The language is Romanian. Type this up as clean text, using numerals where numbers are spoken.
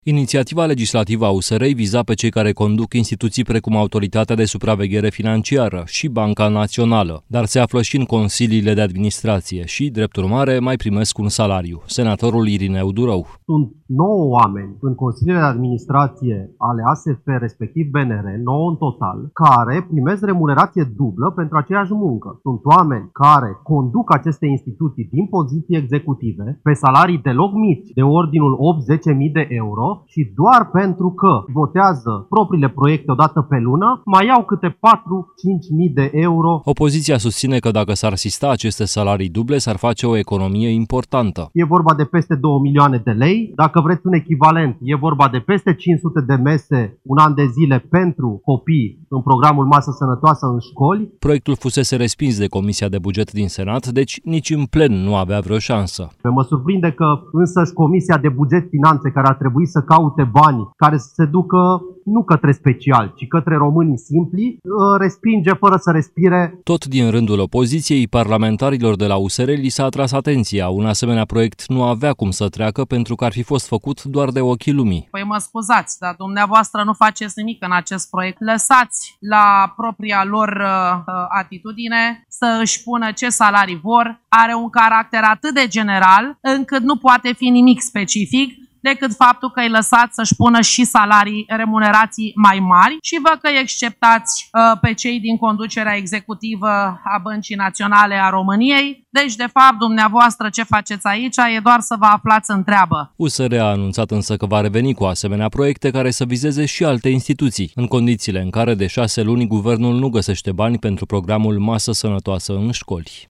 Inițiativa legislativă a USR viza pe cei care conduc instituții precum Autoritatea de Supraveghere Financiară și Banca Națională, dar se află și în consiliile de administrație și, drept urmare, mai primesc un salariu. Senatorul Irineu Durău. Sunt 9 oameni în consiliile de administrație ale ASF, respectiv BNR, 9 în total, care primesc remunerație dublă pentru aceeași muncă. Sunt oameni care conduc aceste instituții din poziții executive pe salarii deloc mici, de ordinul 8-10.000 de euro, și doar pentru că votează propriile proiecte odată pe lună, mai iau câte 4-5.000 de euro. Opoziția susține că dacă s-ar asista aceste salarii duble, s-ar face o economie importantă. E vorba de peste 2 milioane de lei. Dacă vreți un echivalent, e vorba de peste 500 de mese un an de zile pentru copii în programul Masă Sănătoasă în școli. Proiectul fusese respins de Comisia de Buget din Senat, deci nici în plen nu avea vreo șansă. Mă surprinde că însăși Comisia de Buget Finanțe, care ar trebui să caute bani care să se ducă nu către special, ci către românii simpli, respinge fără să respire. Tot din rândul opoziției, parlamentarilor de la USR li s-a atras atenția. Un asemenea proiect nu avea cum să treacă pentru că ar fi fost făcut doar de ochii lumii. Păi mă scuzați, dar dumneavoastră nu faceți nimic în acest proiect. Lăsați la propria lor atitudine să își pună ce salarii vor. Are un caracter atât de general încât nu poate fi nimic specific decât faptul că îi lăsați să-și pună și salarii, remunerații mai mari și vă că îi exceptați pe cei din conducerea executivă a Băncii Naționale a României. Deci, de fapt, dumneavoastră ce faceți aici e doar să vă aflați în treabă. USR a anunțat însă că va reveni cu asemenea proiecte care să vizeze și alte instituții, în condițiile în care de 6 luni guvernul nu găsește bani pentru programul Masă Sănătoasă în școli.